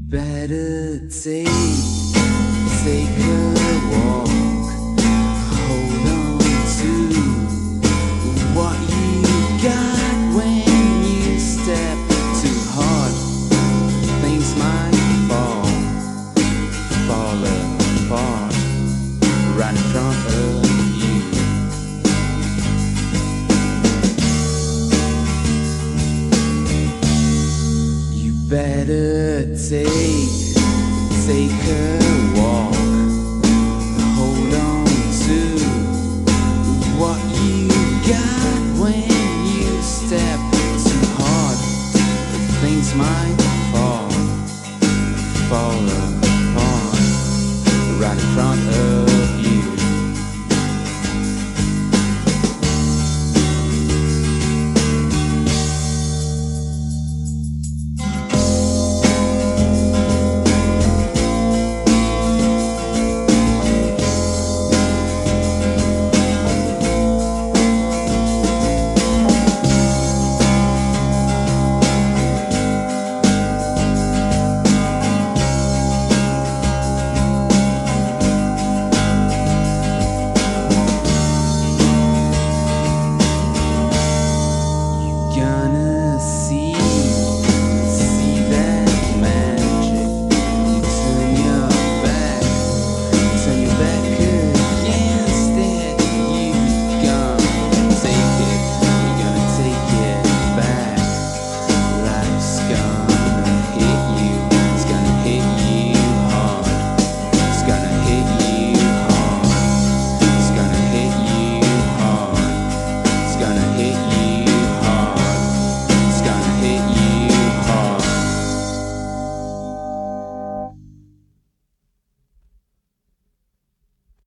Better take a walk. Hold on to what you got. When you step too hard, things might fall apart right in front of you. You better take a walk. Hold on to what you got. When you step too hard, things might fall apart right in front of